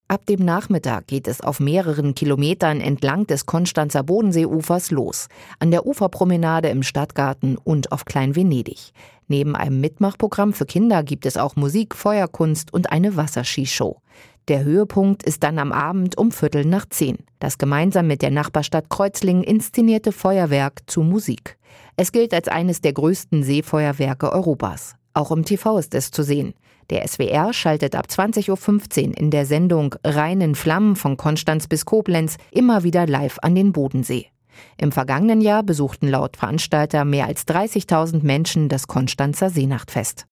Ab dem Nachmittag geht es auf mehreren Kilometern entlang des Konstanzer Bodenseeufers los, an der Uferpromenade im Stadtgarten und auf Klein-Venedig. Neben einem Mitmachprogramm für Kinder gibt es auch Musik, Feuerkunst und eine Wasserskishow. Der Höhepunkt ist dann am Abend um 9:15. Das gemeinsam mit der Nachbarstadt Kreuzlingen inszenierte Feuerwerk zu Musik. Es gilt als eines der größten Seefeuerwerke Europas. Auch im TV ist es zu sehen. Der SWR schaltet ab 20:15 Uhr in der Sendung Rhein in Flammen von Konstanz bis Koblenz immer wieder live an den Bodensee. Im vergangenen Jahr besuchten laut Veranstalter mehr als 30.000 Menschen das Konstanzer Seenachtfest.